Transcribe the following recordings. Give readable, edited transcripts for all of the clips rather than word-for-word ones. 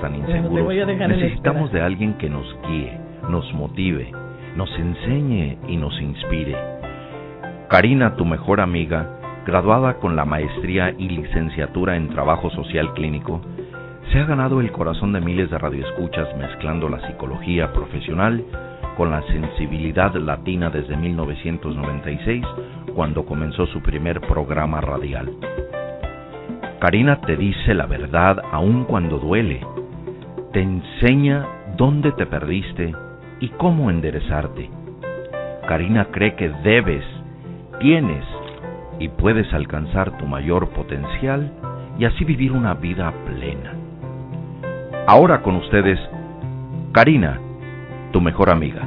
tan inseguros, necesitamos de alguien que nos guíe, nos motive, nos enseñe y nos inspire. Karina, tu mejor amiga, graduada con la maestría y licenciatura en Trabajo Social Clínico, se ha ganado el corazón de miles de radioescuchas mezclando la psicología profesional con la sensibilidad latina desde 1996, cuando comenzó su primer programa radial. Karina te dice la verdad aun cuando duele, te enseña dónde te perdiste y cómo enderezarte. Karina cree que debes, tienes y puedes alcanzar tu mayor potencial y así vivir una vida plena. Ahora con ustedes, Karina, tu mejor amiga.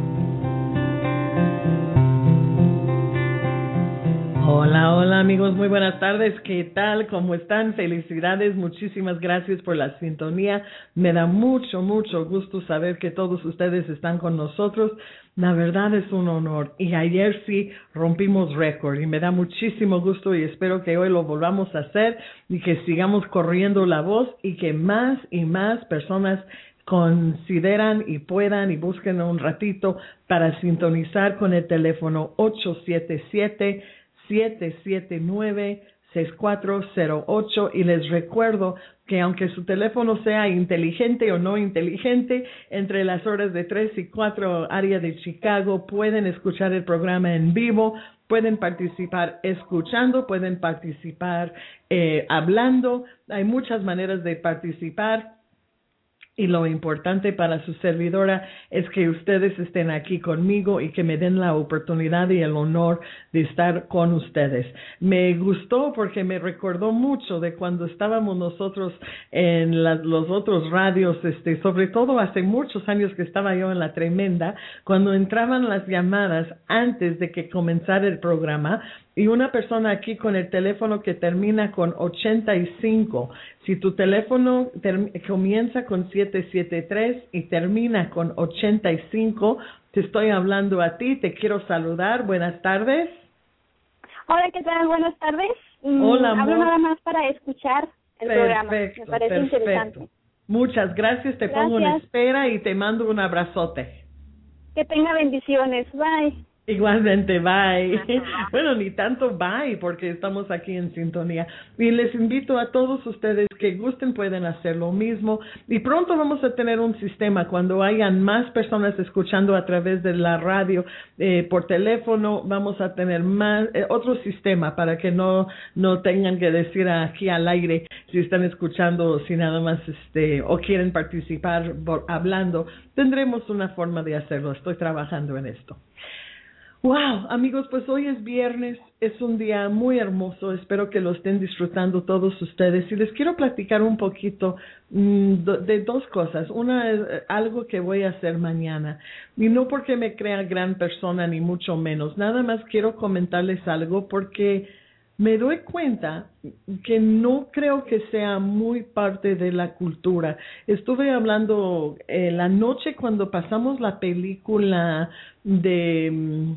Hola, hola amigos, muy buenas tardes, ¿qué tal? ¿Cómo están? Felicidades, muchísimas gracias por la sintonía. Me da mucho gusto saber que todos ustedes están con nosotros. La verdad es un honor y ayer sí rompimos récord y me da muchísimo gusto y espero que hoy lo volvamos a hacer y que sigamos corriendo la voz y que más y más personas consideran y puedan y busquen un ratito para sintonizar con el teléfono 877-779-6408 y les recuerdo que aunque su teléfono sea inteligente o no inteligente, entre las horas de 3 y 4 área de Chicago pueden escuchar el programa en vivo, pueden participar escuchando, pueden participar hablando, hay muchas maneras de participar. Y lo importante para su servidora es que ustedes estén aquí conmigo y que me den la oportunidad y el honor de estar con ustedes. Me gustó porque me recordó mucho de cuando estábamos nosotros en los otros radios, sobre todo hace muchos años que estaba yo en La Tremenda, cuando entraban las llamadas antes de que comenzara el programa. Y una persona aquí con el teléfono que termina con 85. Si tu teléfono comienza con 773 y termina con 85, te estoy hablando a ti, te quiero saludar. Buenas tardes. Hola, ¿qué tal? Buenas tardes. Hola, amor. Hablo nada más para escuchar el programa. Me parece interesante. Muchas gracias, te pongo en espera y te mando un abrazote. Que tenga bendiciones. Bye. Igualmente, bye. Bueno, ni tanto bye, porque estamos aquí en sintonía. Y les invito a todos ustedes que gusten, pueden hacer lo mismo. Y pronto vamos a tener un sistema cuando hayan más personas escuchando a través de la radio, por teléfono, vamos a tener más otro sistema para que no tengan que decir aquí al aire si están escuchando o si nada más o quieren participar hablando. Tendremos una forma de hacerlo. Estoy trabajando en esto. Wow, amigos, pues hoy es viernes, es un día muy hermoso, espero que lo estén disfrutando todos ustedes y les quiero platicar un poquito de dos cosas. Una es algo que voy a hacer mañana y no porque me crea gran persona ni mucho menos, nada más quiero comentarles algo porque me doy cuenta que no creo que sea muy parte de la cultura. Estuve hablando la noche cuando pasamos la película de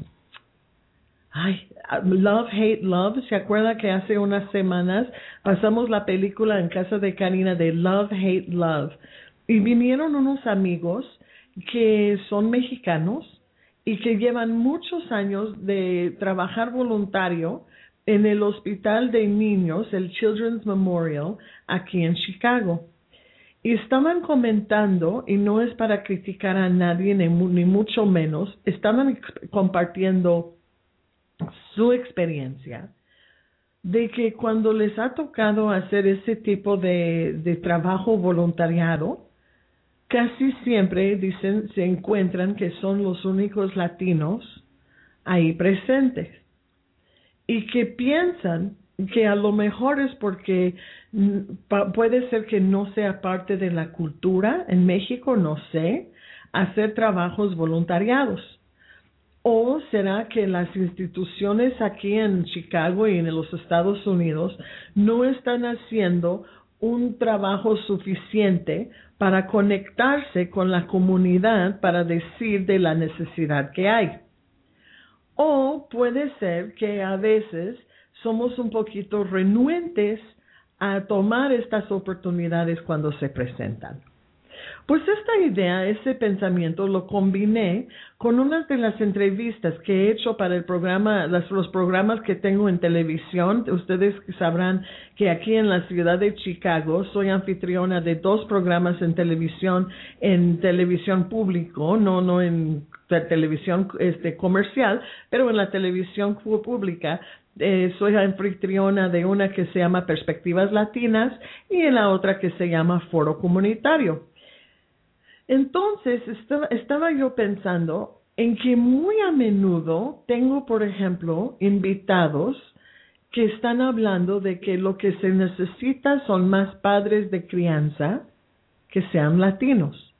Love, Hate, Love. ¿Se acuerda que hace unas semanas pasamos la película en casa de Karina de Love, Hate, Love? Y vinieron unos amigos que son mexicanos y que llevan muchos años de trabajar voluntario en el hospital de niños, el Children's Memorial, aquí en Chicago. Y estaban comentando, y no es para criticar a nadie, ni mucho menos, estaban compartiendo su experiencia de que cuando les ha tocado hacer ese tipo de trabajo voluntariado, casi siempre dicen, se encuentran que son los únicos latinos ahí presentes y que piensan que a lo mejor es porque puede ser que no sea parte de la cultura en México, no sé, hacer trabajos voluntariados. ¿O será que las instituciones aquí en Chicago y en los Estados Unidos no están haciendo un trabajo suficiente para conectarse con la comunidad para decir de la necesidad que hay? O puede ser que a veces somos un poquito renuentes a tomar estas oportunidades cuando se presentan. Pues esta idea, ese pensamiento, lo combiné con unas de las entrevistas que he hecho para el programa, los programas que tengo en televisión. Ustedes sabrán que aquí en la ciudad de Chicago soy anfitriona de 2 programas en televisión público, no en televisión comercial, pero en la televisión pública. Soy anfitriona de una que se llama Perspectivas Latinas y en la otra que se llama Foro Comunitario. Entonces, estaba yo pensando en que muy a menudo tengo, por ejemplo, invitados que están hablando de que lo que se necesita son más padres de crianza que sean latinos.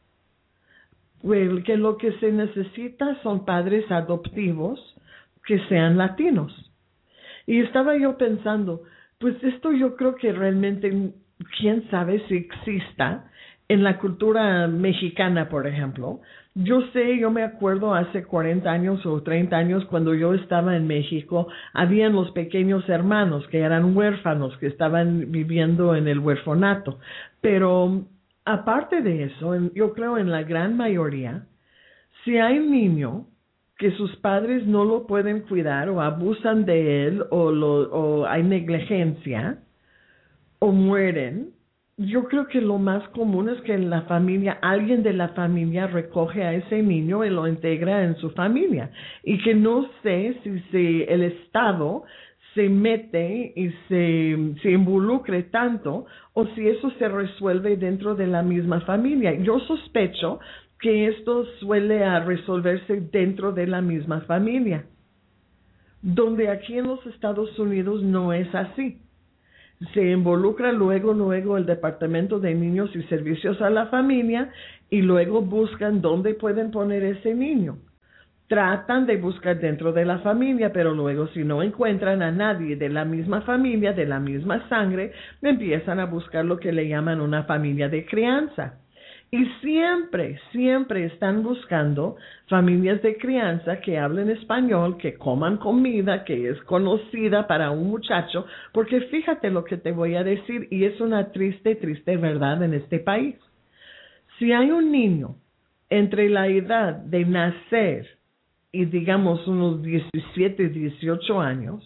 Que lo que se necesita son padres adoptivos que sean latinos. Y estaba yo pensando, pues esto yo creo que realmente, quién sabe si exista en la cultura mexicana, por ejemplo. Yo me acuerdo hace 40 años o 30 años cuando yo estaba en México, habían los pequeños hermanos que eran huérfanos, que estaban viviendo en el huerfanato. Pero aparte de eso, yo creo en la gran mayoría, si hay un niño que sus padres no lo pueden cuidar o abusan de él o hay negligencia o mueren, yo creo que lo más común es que en la familia, alguien de la familia recoge a ese niño y lo integra en su familia. Y que no sé si el Estado se mete y se involucre tanto o si eso se resuelve dentro de la misma familia. Yo sospecho que esto suele resolverse dentro de la misma familia, donde aquí en los Estados Unidos no es así. Se involucra luego el Departamento de Niños y Servicios a la Familia y luego buscan dónde pueden poner ese niño. Tratan de buscar dentro de la familia, pero luego si no encuentran a nadie de la misma familia, de la misma sangre, empiezan a buscar lo que le llaman una familia de crianza. Y siempre están buscando familias de crianza que hablen español, que coman comida, que es conocida para un muchacho, porque fíjate lo que te voy a decir, y es una triste verdad en este país. Si hay un niño entre la edad de nacer y digamos unos 17, 18 años,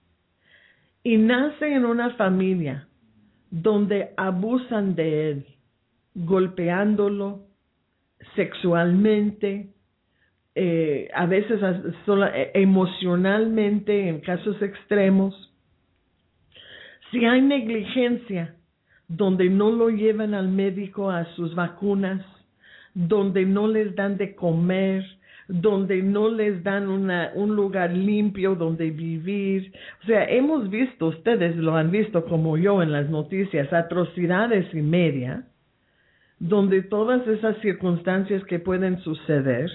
y nace en una familia donde abusan de él, golpeándolo sexualmente, a veces emocionalmente en casos extremos. Si hay negligencia, donde no lo llevan al médico a sus vacunas, donde no les dan de comer, donde no les dan un lugar limpio donde vivir. O sea, hemos visto, ustedes lo han visto como yo en las noticias, atrocidades y media, donde todas esas circunstancias que pueden suceder,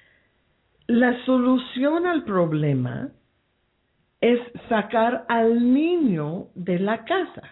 la solución al problema es sacar al niño de la casa.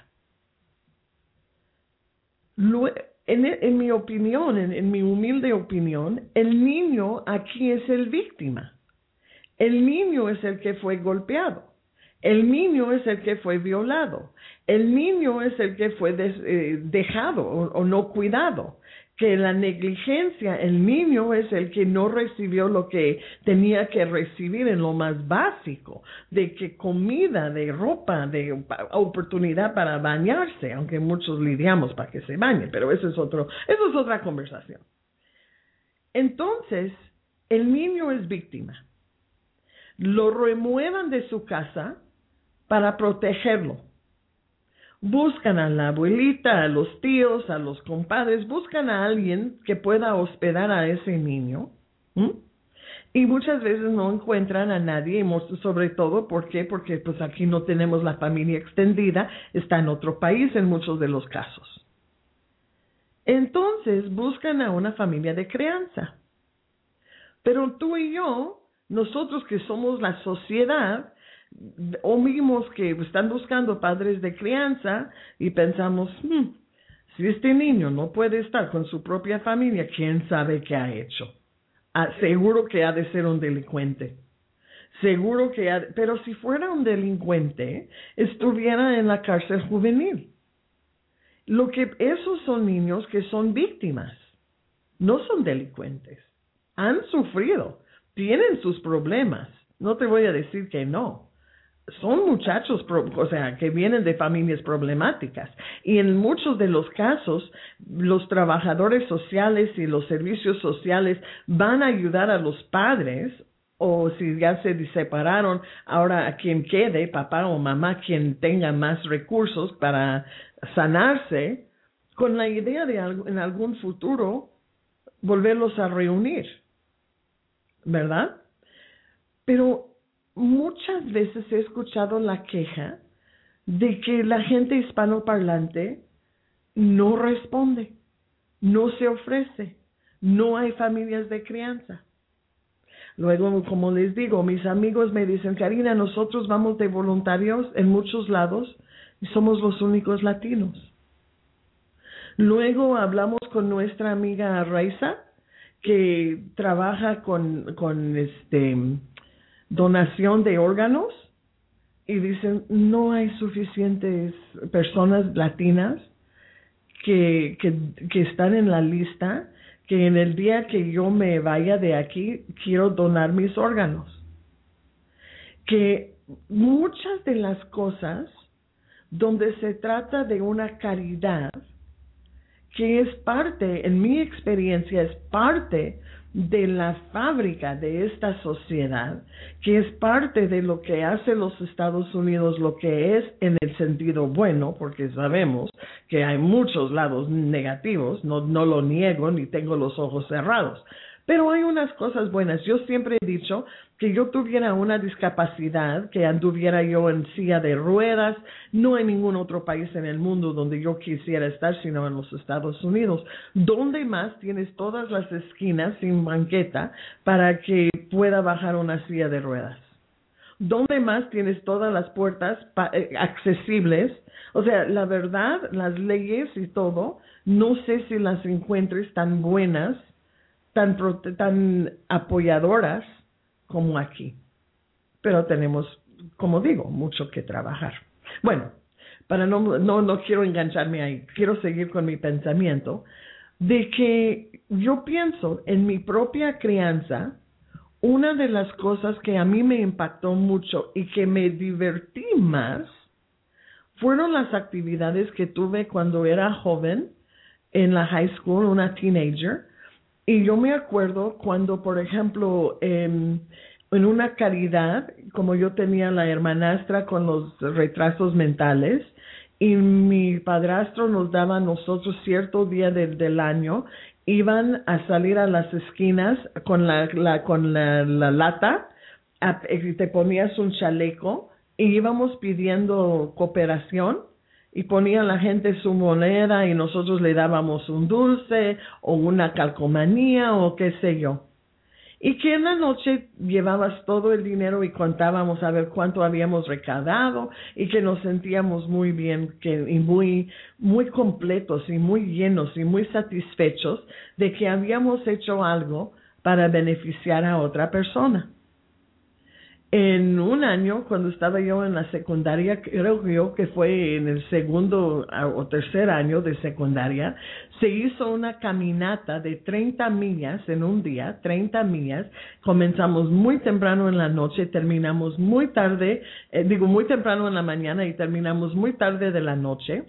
En mi opinión, en mi humilde opinión, el niño aquí es el víctima. El niño es el que fue golpeado. El niño es el que fue violado. El niño es el que fue dejado o no cuidado. Que la negligencia, el niño es el que no recibió lo que tenía que recibir en lo más básico, de que comida, de ropa, de oportunidad para bañarse, aunque muchos lidiamos para que se bañe, pero eso es otra conversación. Entonces, el niño es víctima. Lo remuevan de su casa para protegerlo. Buscan a la abuelita, a los tíos, a los compadres, buscan a alguien que pueda hospedar a ese niño. Y muchas veces no encuentran a nadie, sobre todo, ¿por qué? Porque pues aquí no tenemos la familia extendida, está en otro país en muchos de los casos. Entonces buscan a una familia de crianza. Pero tú y yo, nosotros que somos la sociedad, oímos que están buscando padres de crianza y pensamos, si este niño no puede estar con su propia familia, ¿quién sabe qué ha hecho? Seguro que ha de ser un delincuente. Seguro que pero si fuera un delincuente, estuviera en la cárcel juvenil. Esos son niños que son víctimas. no son delincuentes. Han sufrido, tienen sus problemas. No te voy a decir que no. Son muchachos, que vienen de familias problemáticas. Y en muchos de los casos, los trabajadores sociales y los servicios sociales van a ayudar a los padres, o si ya se separaron, ahora a quien quede, papá o mamá, quien tenga más recursos para sanarse, con la idea de en algún futuro volverlos a reunir, ¿verdad? Pero muchas veces he escuchado la queja de que la gente hispanoparlante no responde, no se ofrece, no hay familias de crianza. Luego, como les digo, mis amigos me dicen, Karina, nosotros vamos de voluntarios en muchos lados y somos los únicos latinos. Luego hablamos con nuestra amiga Raiza, que trabaja con donación de órganos, y dicen, no hay suficientes personas latinas que están en la lista, que en el día que yo me vaya de aquí, quiero donar mis órganos. Que muchas de las cosas donde se trata de una caridad, que es parte, en mi experiencia, es parte de la fábrica de esta sociedad, que es parte de lo que hace los Estados Unidos, lo que es en el sentido bueno, porque sabemos que hay muchos lados negativos, no lo niego ni tengo los ojos cerrados, pero hay unas cosas buenas. Yo siempre he dicho que yo tuviera una discapacidad, que anduviera yo en silla de ruedas, no hay ningún otro país en el mundo donde yo quisiera estar, sino en los Estados Unidos, donde más tienes todas las esquinas sin banqueta para que pueda bajar una silla de ruedas. Donde más tienes todas las puertas accesibles. O sea, la verdad, las leyes y todo, no sé si las encuentres tan buenas, tan apoyadoras como aquí. Pero tenemos, como digo, mucho que trabajar. Bueno, no quiero engancharme ahí, quiero seguir con mi pensamiento de que yo pienso en mi propia crianza. Una de las cosas que a mí me impactó mucho y que me divertí más fueron las actividades que tuve cuando era joven en la high school, una teenager. Y yo me acuerdo cuando, por ejemplo, en una caridad, como yo tenía la hermanastra con los retrasos mentales, y mi padrastro nos daba a nosotros cierto día del año, iban a salir a las esquinas con la lata, y te ponías un chaleco, y íbamos pidiendo cooperación, y ponía la gente su moneda y nosotros le dábamos un dulce o una calcomanía o qué sé yo. Y que en la noche llevabas todo el dinero y contábamos a ver cuánto habíamos recaudado, y que nos sentíamos muy bien y muy completos y muy llenos y muy satisfechos de que habíamos hecho algo para beneficiar a otra persona. En un año, cuando estaba yo en la secundaria, creo yo que fue en el segundo o tercer año de secundaria, se hizo una caminata de 30 millas en un día, 30 millas. Comenzamos muy temprano en la noche, terminamos muy tarde, muy temprano en la mañana y terminamos muy tarde de la noche.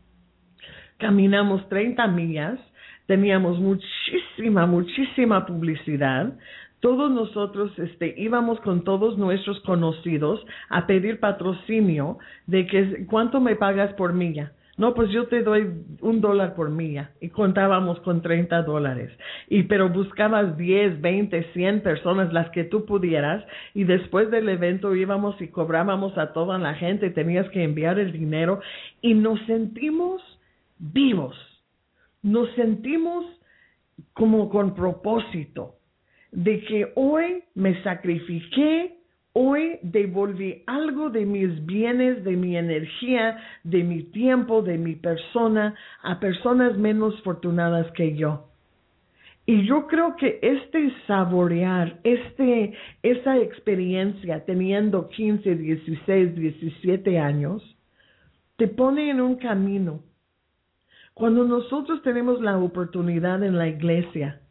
Caminamos 30 millas, teníamos muchísima publicidad. Todos nosotros íbamos con todos nuestros conocidos a pedir patrocinio de que ¿cuánto me pagas por milla? No, pues yo te doy $1 por milla. Y contábamos con $30. Pero buscabas 10, 20, 100 personas, las que tú pudieras, y después del evento íbamos y cobrábamos a toda la gente, tenías que enviar el dinero, y nos sentimos vivos. Nos sentimos como con propósito, de que hoy me sacrifiqué, hoy devolví algo de mis bienes, de mi energía, de mi tiempo, de mi persona, a personas menos fortunadas que yo. Y yo creo que saborear, esa experiencia teniendo 15, 16, 17 años, te pone en un camino. Cuando nosotros tenemos la oportunidad en la iglesia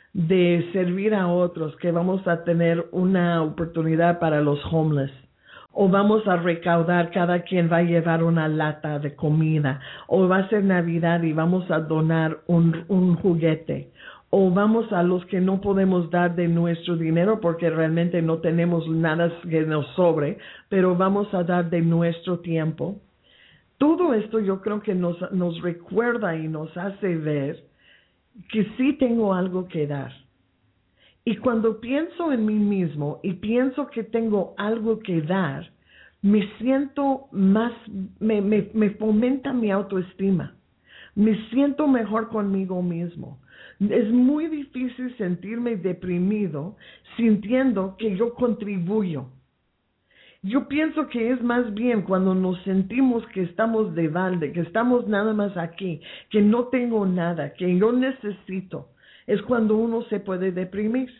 de servir a otros, que vamos a tener una oportunidad para los homeless, o vamos a recaudar, cada quien va a llevar una lata de comida, o va a ser Navidad y vamos a donar un juguete, o vamos a los que no podemos dar de nuestro dinero porque realmente no tenemos nada que nos sobre, pero vamos a dar de nuestro tiempo. Todo esto yo creo que nos recuerda y nos hace ver que sí tengo algo que dar. Y cuando pienso en mí mismo y pienso que tengo algo que dar, me siento más, me fomenta mi autoestima. Me siento mejor conmigo mismo. Es muy difícil sentirme deprimido sintiendo que yo contribuyo. Yo pienso que es más bien cuando nos sentimos que estamos de balde, que estamos nada más aquí, que no tengo nada, que yo necesito, es cuando uno se puede deprimir.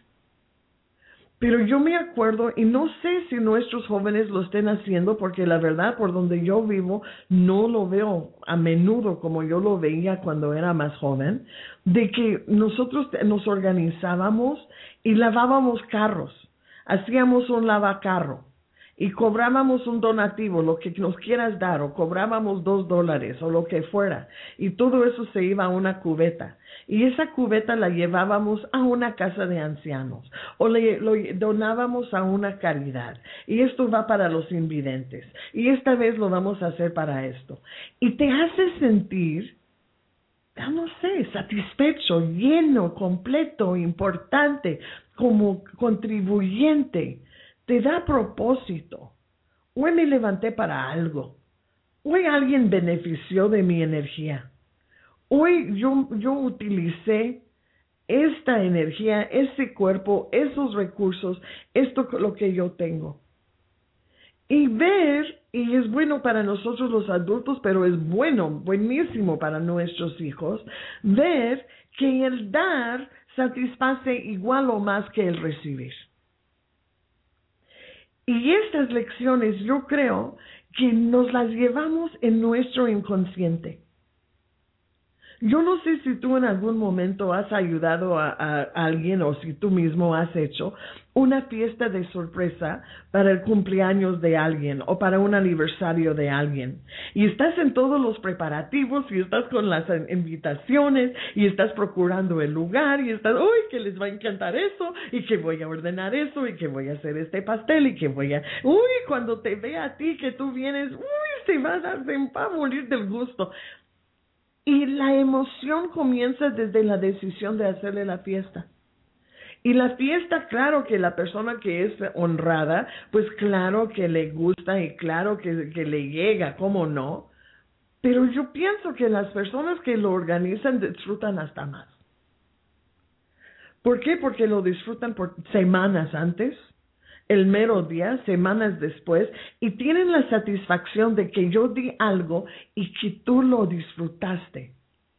Pero yo me acuerdo, y no sé si nuestros jóvenes lo estén haciendo, porque la verdad, por donde yo vivo, no lo veo a menudo como yo lo veía cuando era más joven, de que nosotros nos organizábamos y lavábamos carros, hacíamos un lavacarro. Y cobrábamos un donativo, lo que nos quieras dar, o cobrábamos $2 o lo que fuera. Y todo eso se iba a una cubeta. Y esa cubeta la llevábamos a una casa de ancianos o lo donábamos a una caridad. Y esto va para los invidentes. Y esta vez lo vamos a hacer para esto. Y te hace sentir, no sé, satisfecho, lleno, completo, importante, como contribuyente. Te da propósito. Hoy me levanté para algo. Hoy alguien benefició de mi energía. Hoy yo utilicé esta energía, ese cuerpo, esos recursos, esto lo que yo tengo. Y ver, y es bueno para nosotros los adultos, pero es buenísimo para nuestros hijos, ver que el dar satisface igual o más que el recibir. Y estas lecciones yo creo que nos las llevamos en nuestro inconsciente. Yo no sé si tú en algún momento has ayudado a alguien o si tú mismo has hecho una fiesta de sorpresa para el cumpleaños de alguien o para un aniversario de alguien. Y estás en todos los preparativos y estás con las invitaciones y estás procurando el lugar y estás, uy, que les va a encantar eso y que voy a ordenar eso y que voy a hacer este pastel y que cuando te vea a ti que tú vienes, se va a morir del gusto. Y la emoción comienza desde la decisión de hacerle la fiesta. Y la fiesta, claro que la persona que es honrada, pues claro que le gusta y claro que le llega, ¿cómo no? Pero yo pienso que las personas que lo organizan disfrutan hasta más. ¿Por qué? Porque lo disfrutan por semanas antes, el mero día, semanas después, y tienen la satisfacción de que yo di algo y que tú lo disfrutaste.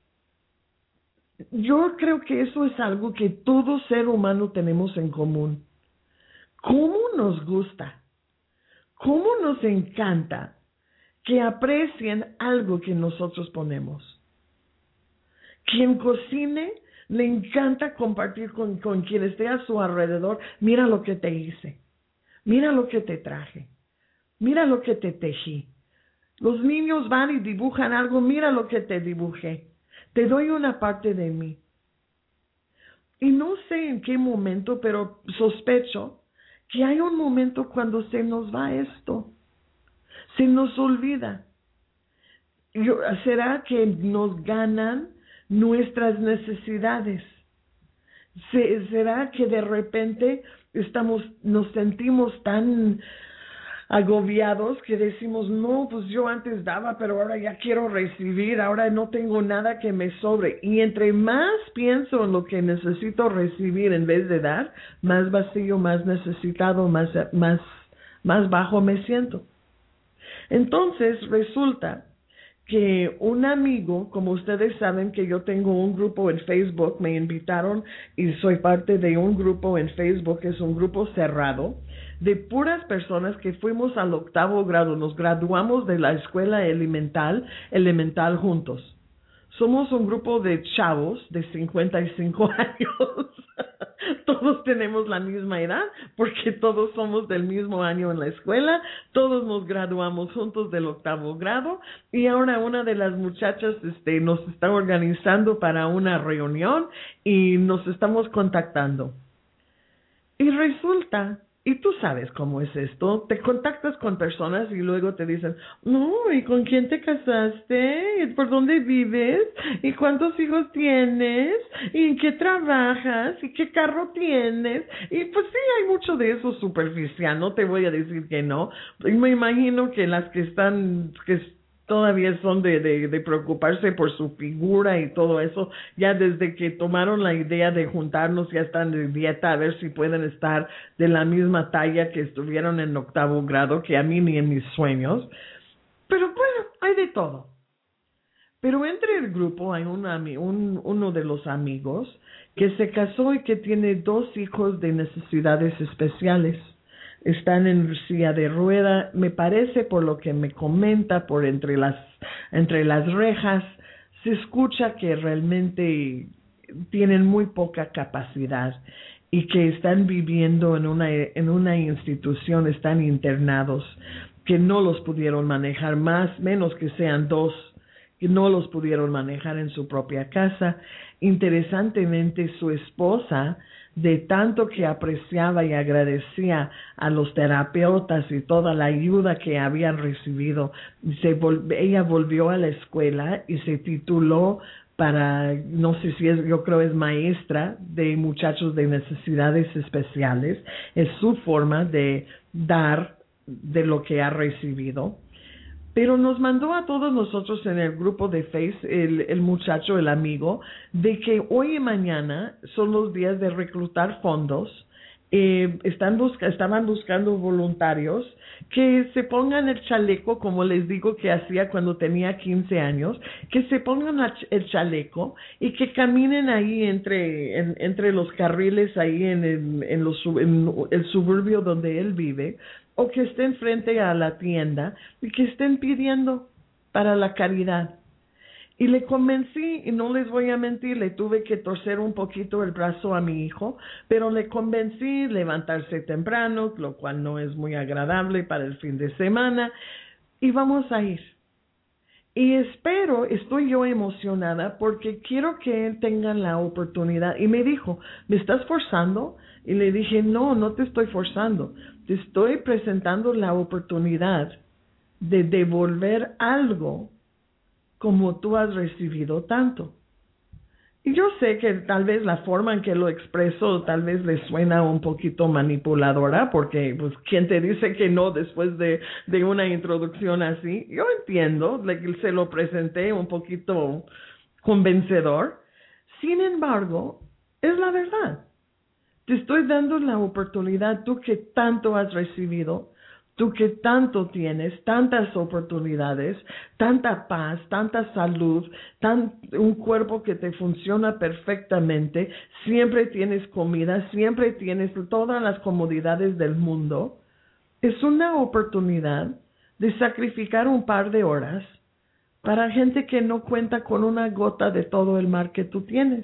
Yo creo que eso es algo que todo ser humano tenemos en común. ¿Cómo nos gusta? ¿Cómo nos encanta que aprecien algo que nosotros ponemos? Quien cocine, le encanta compartir con quien esté a su alrededor. Mira lo que te hice. Mira lo que te traje. Mira lo que te tejí. Los niños van y dibujan algo. Mira lo que te dibujé. Te doy una parte de mí. Y no sé en qué momento, pero sospecho que hay un momento cuando se nos va esto. Se nos olvida. ¿Será que nos ganan nuestras necesidades? ¿Será que de repente nos sentimos tan agobiados que decimos, no, pues yo antes daba, pero ahora ya quiero recibir, ahora no tengo nada que me sobre? Y entre más pienso en lo que necesito recibir en vez de dar, más vacío, más necesitado, más bajo me siento. Entonces resulta que un amigo, como ustedes saben que yo tengo un grupo en Facebook, me invitaron y soy parte de un grupo en Facebook, que es un grupo cerrado, de puras personas que fuimos al 8º grado, nos graduamos de la escuela elemental juntos. Somos un grupo de chavos de 55 años todos tenemos la misma edad, porque todos somos del mismo año en la escuela, todos nos graduamos juntos del 8º grado, y ahora una de las muchachas nos está organizando para una reunión y nos estamos contactando. Y resulta, y tú sabes cómo es esto, te contactas con personas y luego te dicen, no, ¿y con quién te casaste? ¿Y por dónde vives? ¿Y cuántos hijos tienes? ¿Y en qué trabajas? ¿Y qué carro tienes? Y pues sí, hay mucho de eso superficial, no te voy a decir que no. Y me imagino que las que todavía son de preocuparse por su figura y todo eso, ya desde que tomaron la idea de juntarnos ya están de dieta a ver si pueden estar de la misma talla que estuvieron en 8º grado, que a mí ni en mis sueños. Pero bueno, hay de todo. Pero entre el grupo hay uno de los amigos que se casó y que tiene 2 hijos de necesidades especiales. Están en silla de rueda, me parece, por lo que me comenta, por entre las rejas, se escucha que realmente tienen muy poca capacidad y que están viviendo en una institución, están internados, que no los pudieron manejar, menos que sean 2, que no los pudieron manejar en su propia casa. Interesantemente, su esposa, de tanto que apreciaba y agradecía a los terapeutas y toda la ayuda que habían recibido, ella volvió a la escuela y se tituló para, no sé si yo creo es maestra de muchachos de necesidades especiales. Es su forma de dar de lo que ha recibido. Pero nos mandó a todos nosotros en el grupo de Face, el muchacho, el amigo, de que hoy y mañana son los días de reclutar fondos. Estaban buscando voluntarios que se pongan el chaleco, como les digo que hacía cuando tenía 15 años, que se pongan el chaleco y que caminen ahí entre los carriles ahí en el suburbio donde él vive, o que estén frente a la tienda y que estén pidiendo para la caridad. Y le convencí, y no les voy a mentir, le tuve que torcer un poquito el brazo a mi hijo, pero le convencí levantarse temprano, lo cual no es muy agradable para el fin de semana, y vamos a ir. Y estoy yo emocionada porque quiero que él tenga la oportunidad. Y me dijo, ¿me estás forzando? Y le dije, no te estoy forzando. Te estoy presentando la oportunidad de devolver algo como tú has recibido tanto. Y yo sé que tal vez la forma en que lo expreso tal vez le suena un poquito manipuladora, porque pues quién te dice que no después de una introducción así. Yo entiendo, se lo presenté un poquito convencedor. Sin embargo, es la verdad. Te estoy dando la oportunidad, tú que tanto has recibido, tú que tanto tienes, tantas oportunidades, tanta paz, tanta salud, un cuerpo que te funciona perfectamente, siempre tienes comida, siempre tienes todas las comodidades del mundo. Es una oportunidad de sacrificar un par de horas para gente que no cuenta con una gota de todo el mar que tú tienes.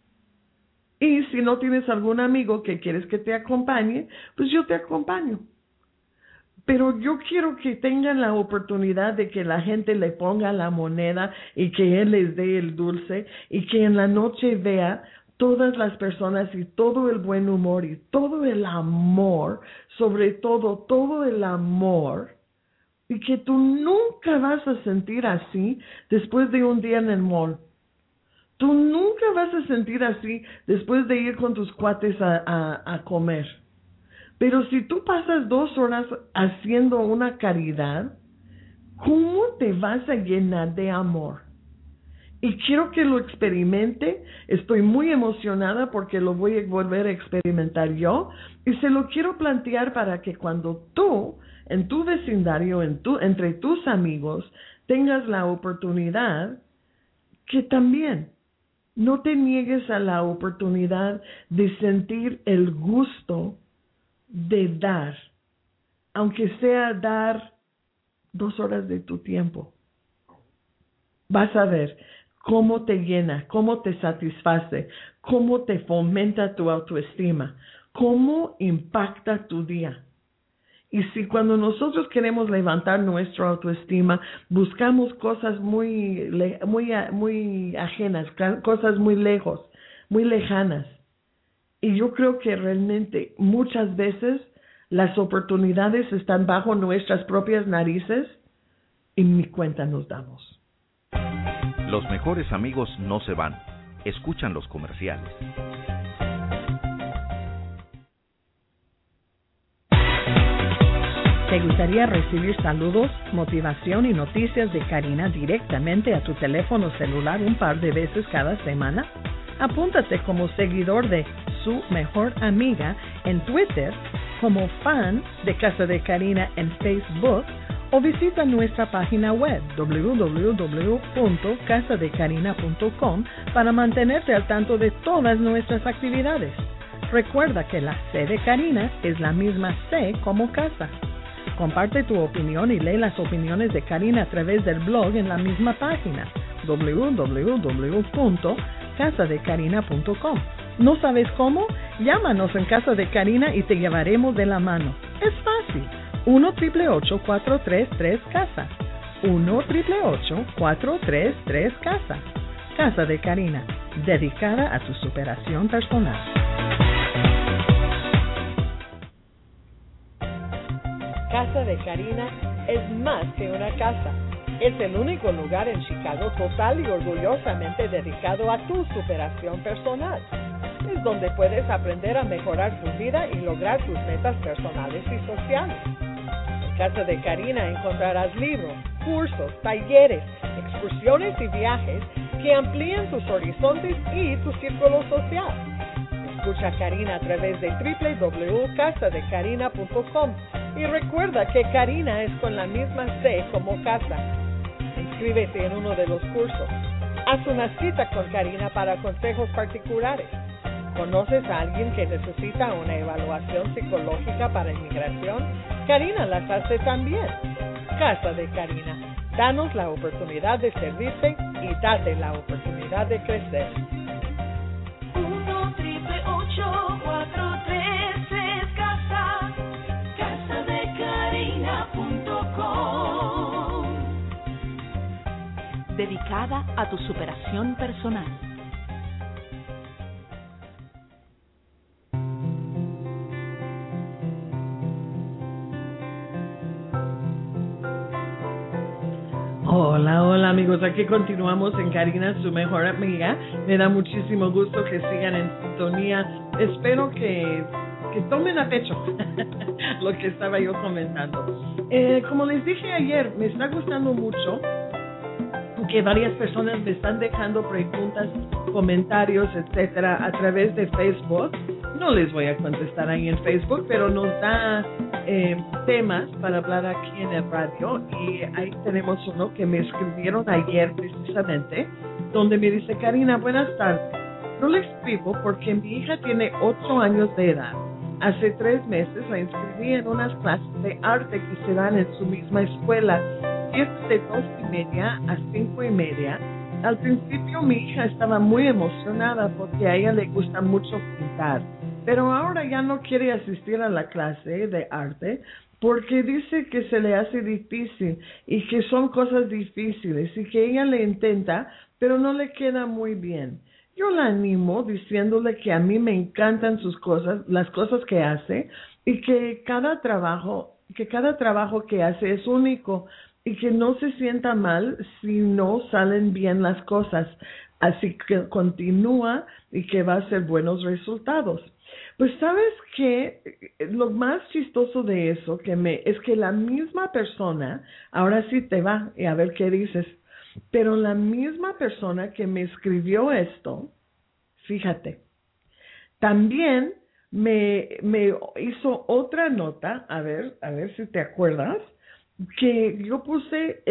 Y si no tienes algún amigo que quieres que te acompañe, pues yo te acompaño. Pero yo quiero que tengan la oportunidad de que la gente le ponga la moneda y que él les dé el dulce y que en la noche vea todas las personas y todo el buen humor y todo el amor, sobre todo el amor, y que tú nunca vas a sentir así después de un día en el mall. Tú nunca vas a sentir así después de ir con tus cuates a comer. Pero si tú pasas 2 horas haciendo una caridad, ¿cómo te vas a llenar de amor? Y quiero que lo experimente. Estoy muy emocionada porque lo voy a volver a experimentar yo. Y se lo quiero plantear para que cuando tú, en tu vecindario, entre tus amigos, tengas la oportunidad, que también no te niegues a la oportunidad de sentir el gusto de dar, aunque sea dar 2 horas de tu tiempo. Vas a ver, cómo te llena, cómo te satisface, cómo te fomenta tu autoestima, cómo impacta tu día. Y si cuando nosotros queremos levantar nuestra autoestima, buscamos cosas muy ajenas, cosas muy lejos, muy lejanas. Y yo creo que realmente muchas veces las oportunidades están bajo nuestras propias narices y ni cuenta nos damos. Los mejores amigos no se van, escuchan los comerciales. ¿Te gustaría recibir saludos, motivación y noticias de Karina directamente a tu teléfono celular un par de veces cada semana? Apúntate como seguidor de Su Mejor Amiga en Twitter, como fan de Casa de Karina en Facebook, o visita nuestra página web www.casadekarina.com para mantenerte al tanto de todas nuestras actividades. Recuerda que la C de Karina es la misma C como casa. Comparte tu opinión y lee las opiniones de Karina a través del blog en la misma página, www.casadekarina.com. ¿No sabes cómo? Llámanos en Casa de Karina y te llevaremos de la mano. Es fácil. 1-888-433-CASA. 1-888-433-CASA. Casa de Karina, dedicada a tu superación personal. Casa de Karina es más que una casa. Es el único lugar en Chicago total y orgullosamente dedicado a tu superación personal. Es donde puedes aprender a mejorar tu vida y lograr tus metas personales y sociales. En Casa de Karina encontrarás libros, cursos, talleres, excursiones y viajes que amplían tus horizontes y tu círculo social. Escucha a Karina a través de www.casadekarina.com y recuerda que Karina es con la misma C como casa. Inscríbete en uno de los cursos. Haz una cita con Karina para consejos particulares. ¿Conoces a alguien que necesita una evaluación psicológica para inmigración? Karina las hace también. Casa de Karina. Danos la oportunidad de servirte y date la oportunidad de crecer. 1-888-433-CASA. Casadekarina.com. Dedicada a tu superación personal. Hola amigos, aquí continuamos en Karina, su mejor amiga. Me da muchísimo gusto que sigan en sintonía. Espero que tomen a pecho lo que estaba yo comentando. Como les dije ayer, me está gustando mucho que varias personas me están dejando preguntas, comentarios, etcétera, a través de Facebook. No les voy a contestar ahí en Facebook, pero nos da temas para hablar aquí en el radio, y ahí tenemos uno que me escribieron ayer precisamente, donde me dice: Karina, buenas tardes. Yo le escribo porque mi hija tiene 8 años de edad. Hace 3 meses la inscribí en unas clases de arte que se dan en su misma escuela. Es de 2:30 a 5:30. Al principio mi hija estaba muy emocionada porque a ella le gusta mucho pintar, pero ahora ya no quiere asistir a la clase de arte porque dice que se le hace difícil y que son cosas difíciles y que ella le intenta, pero no le queda muy bien. Yo la animo diciéndole que a mí me encantan sus cosas, las cosas que hace, y que cada trabajo que hace es único y que no se sienta mal si no salen bien las cosas. Así que continúa y que va a ser buenos resultados. Pues sabes que lo más chistoso de eso es que la misma persona, ahora sí te va y a ver qué dices, pero la misma persona que me escribió esto, fíjate, también me hizo otra nota, a ver si te acuerdas, que yo puse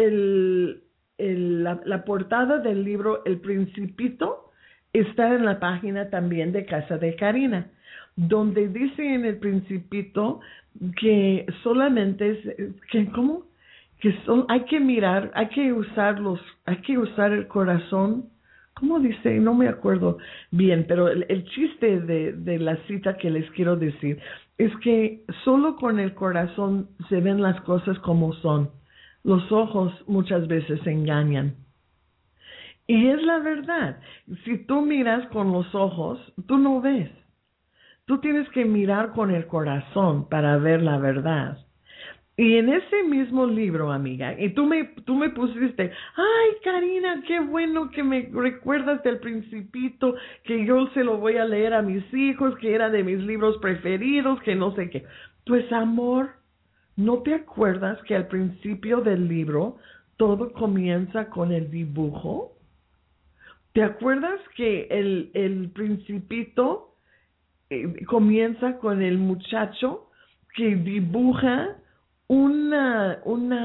la portada del libro El Principito, está en la página también de Casa de Karina, donde dice en El Principito que solamente hay que usar el corazón ¿cómo dice? No me acuerdo bien, pero el chiste de la cita que les quiero decir es que solo con el corazón se ven las cosas como son. Los ojos muchas veces engañan. Y es la verdad. Si tú miras con los ojos, tú no ves. Tú tienes que mirar con el corazón para ver la verdad. Y en ese mismo libro, amiga, y tú me pusiste, ay, Karina, qué bueno que me recuerdas del Principito, que yo se lo voy a leer a mis hijos, que era de mis libros preferidos, que no sé qué. Pues, amor, ¿no te acuerdas que al principio del libro todo comienza con el dibujo? ¿Te acuerdas que el Principito comienza con el muchacho que dibuja una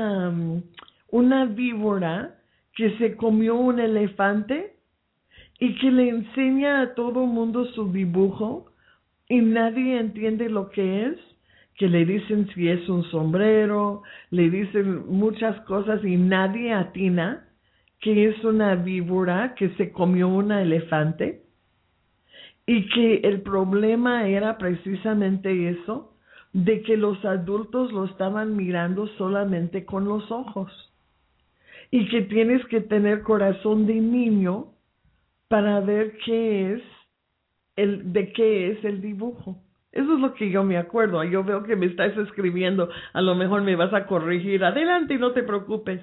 víbora que se comió un elefante y que le enseña a todo mundo su dibujo y nadie entiende lo que es? Que le dicen si es un sombrero, le dicen muchas cosas y nadie atina que es una víbora que se comió un elefante, y que el problema era precisamente eso, de que los adultos lo estaban mirando solamente con los ojos, y que tienes que tener corazón de niño para ver de qué es el dibujo. Eso es lo que yo me acuerdo. Yo veo que me estás escribiendo, a lo mejor me vas a corregir. Adelante, no te preocupes.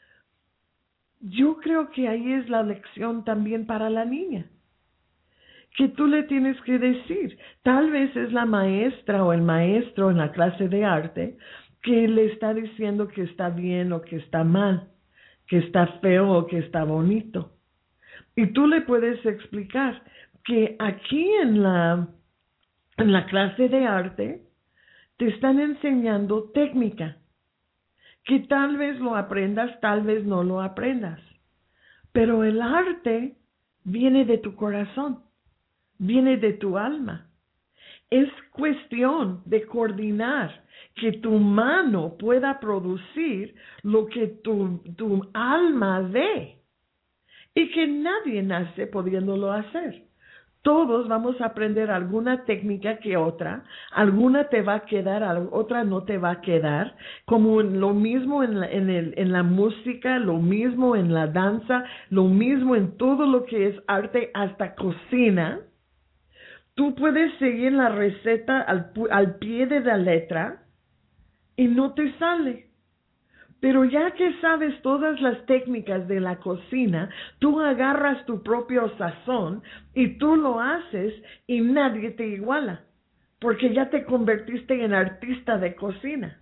Yo creo que ahí es la lección también para la niña, que tú le tienes que decir. Tal vez es la maestra o el maestro en la clase de arte que le está diciendo que está bien o que está mal, que está feo o que está bonito. Y tú le puedes explicar que aquí en la clase de arte te están enseñando técnica, que tal vez lo aprendas, tal vez no lo aprendas. Pero el arte viene de tu corazón, viene de tu alma. Es cuestión de coordinar, que tu mano pueda producir lo que tu alma ve. Y que nadie nace pudiéndolo hacer. Todos vamos a aprender alguna técnica que otra, alguna te va a quedar, otra no te va a quedar, como lo mismo en la música, lo mismo en la danza, lo mismo en todo lo que es arte, hasta cocina. Tú puedes seguir la receta al pie de la letra y no te sale. Pero ya que sabes todas las técnicas de la cocina, tú agarras tu propio sazón y tú lo haces y nadie te iguala, porque ya te convertiste en artista de cocina.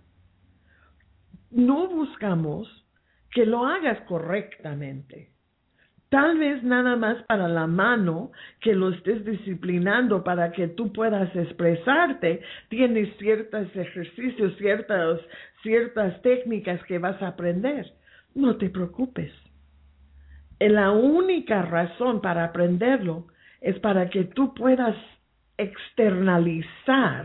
No buscamos que lo hagas correctamente. Tal vez nada más para la mano, que lo estés disciplinando para que tú puedas expresarte, tienes ciertos ejercicios, ciertas técnicas que vas a aprender. No te preocupes. La única razón para aprenderlo es para que tú puedas externalizar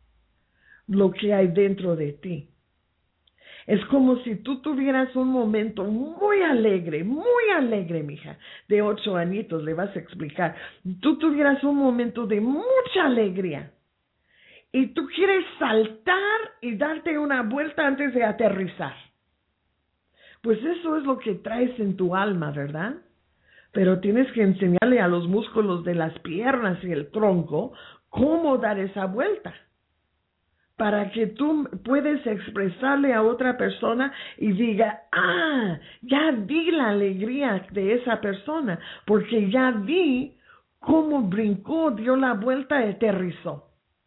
lo que hay dentro de ti. Es como si tú tuvieras un momento muy alegre, mija, de 8 añitos, le vas a explicar. Tú tuvieras un momento de mucha alegría y tú quieres saltar y darte una vuelta antes de aterrizar. Pues eso es lo que traes en tu alma, ¿verdad? Pero tienes que enseñarle a los músculos de las piernas y el tronco cómo dar esa vuelta, para que tú puedas expresarle a otra persona y diga, ya vi la alegría de esa persona, porque ya vi cómo brincó, dio la vuelta y aterrizó.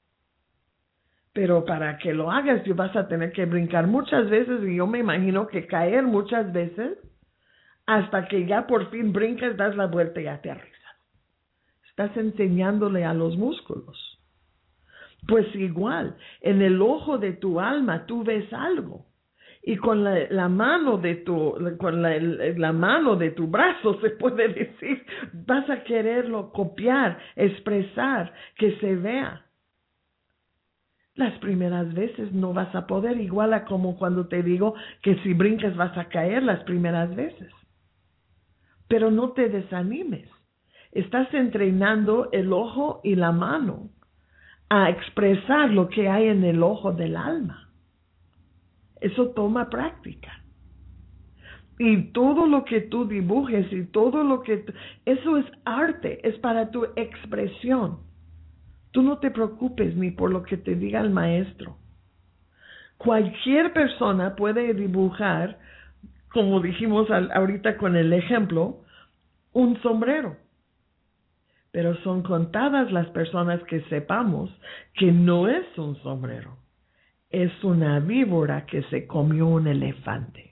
Pero para que lo hagas, tú vas a tener que brincar muchas veces, y yo me imagino que caer muchas veces, hasta que ya por fin brincas, das la vuelta y aterrizas. Estás enseñándole a los músculos. Pues igual, en el ojo de tu alma tú ves algo, y con la mano de la mano de tu brazo, se puede decir, vas a quererlo copiar, expresar, que se vea. Las primeras veces no vas a poder, igual a como cuando te digo que si brincas vas a caer las primeras veces. Pero no te desanimes. estás entrenando el ojo y la mano a expresar lo que hay en el ojo del alma. Eso toma práctica. Y todo lo que tú dibujes y todo lo que... eso es arte, es para tu expresión. Tú no te preocupes ni por lo que te diga el maestro. Cualquier persona puede dibujar, como dijimos ahorita con el ejemplo, un sombrero. Pero son contadas las personas que sepamos que no es un sombrero. Es una víbora que se comió un elefante.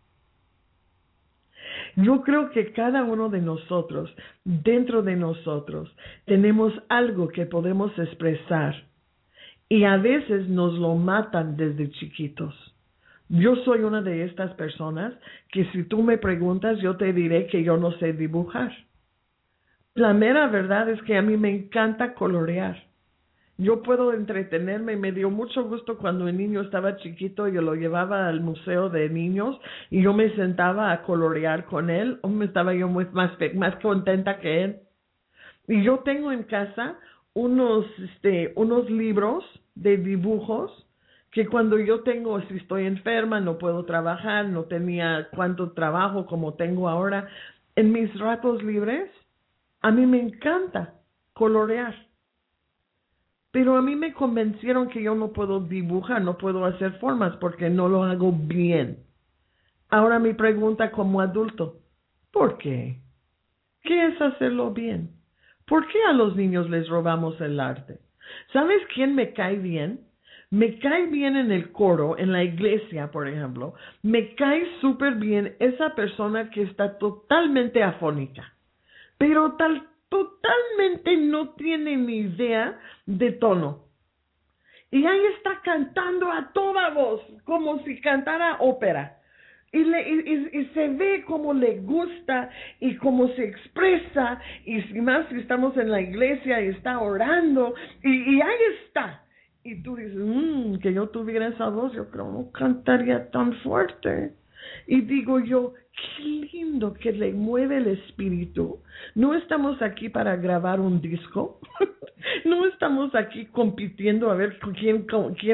Yo creo que cada uno de nosotros, dentro de nosotros, tenemos algo que podemos expresar. Y a veces nos lo matan desde chiquitos. Yo soy una de estas personas que si tú me preguntas, yo te diré que yo no sé dibujar. La mera verdad es que a mí me encanta colorear. Yo puedo entretenerme, me dio mucho gusto cuando el niño estaba chiquito, yo lo llevaba al museo de niños y yo me sentaba a colorear con él, estaba yo más contenta que él. Y yo tengo en casa unos libros de dibujos que cuando yo tengo, si estoy enferma, no puedo trabajar, no tenía cuánto trabajo como tengo ahora, en mis ratos libres, a mí me encanta colorear. Pero a mí me convencieron que yo no puedo dibujar, no puedo hacer formas porque no lo hago bien. Ahora mi pregunta como adulto, ¿por qué? ¿Qué es hacerlo bien? ¿Por qué a los niños les robamos el arte? ¿Sabes quién me cae bien? Me cae bien en el coro, en la iglesia, por ejemplo. Me cae súper bien esa persona que está totalmente afónica, pero totalmente no tiene ni idea de tono. Y ahí está cantando a toda voz, como si cantara ópera. Y se ve cómo le gusta y cómo se expresa. Y más si estamos en la iglesia y está orando. Y ahí está. Y tú dices, que yo tuviera esa voz, yo creo no cantaría tan fuerte. Y digo yo, qué lindo que le mueve el espíritu. No estamos aquí para grabar un disco. No estamos aquí compitiendo a ver quién